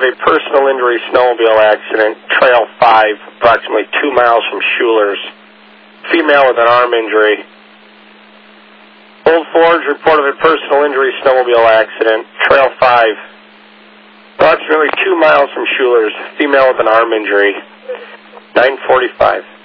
a personal injury snowmobile accident, Trail 5, approximately 2 miles from Schuler's. Female with an arm injury. Old Forge report of a personal injury snowmobile accident, Trail 5, approximately 2 miles from Schuler's. Female with an arm injury. 9:45.